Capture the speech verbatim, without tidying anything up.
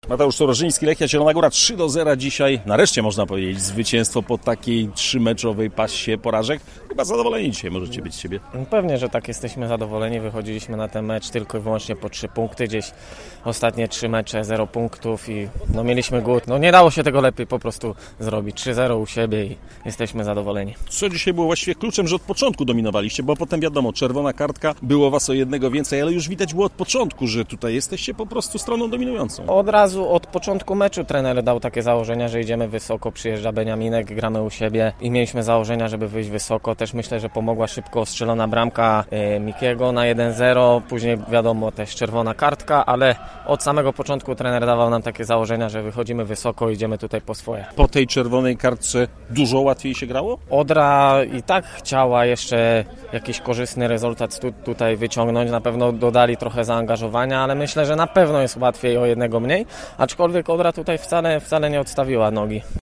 Mateusz Sorożyński, Lechia Zielona Góra trzy do zera dzisiaj. Nareszcie można powiedzieć zwycięstwo po takiej trzymeczowej pasie porażek. Chyba zadowoleni dzisiaj możecie być z siebie. Pewnie, że tak, jesteśmy zadowoleni. Wychodziliśmy na ten mecz tylko i wyłącznie po trzy punkty. Gdzieś ostatnie trzy mecze, zero punktów i no mieliśmy głód. No nie dało się tego lepiej po prostu zrobić. trzy zero u siebie i jesteśmy zadowoleni. Co dzisiaj było właściwie kluczem, że od początku dominowaliście, bo potem wiadomo, czerwona kartka, było was o jednego więcej, ale już widać było od początku, że tutaj jesteście po prostu stroną dominującą. Od razu, od początku meczu trener dał takie założenia, że idziemy wysoko, przyjeżdża Beniaminek, gramy u siebie i mieliśmy założenia, żeby wyjść wysoko. Też myślę, że pomogła szybko strzelona bramka e, Mikiego na jeden zero, później wiadomo też czerwona kartka, ale od samego początku trener dawał nam takie założenia, że wychodzimy wysoko i idziemy tutaj po swoje. Po tej czerwonej kartce dużo łatwiej się grało? Odra i tak chciała jeszcze jakiś korzystny rezultat tu, tutaj wyciągnąć, na pewno dodali trochę zaangażowania, ale myślę, że na pewno jest łatwiej o jednego mniej, aczkolwiek Odra tutaj wcale, wcale nie odstawiła nogi.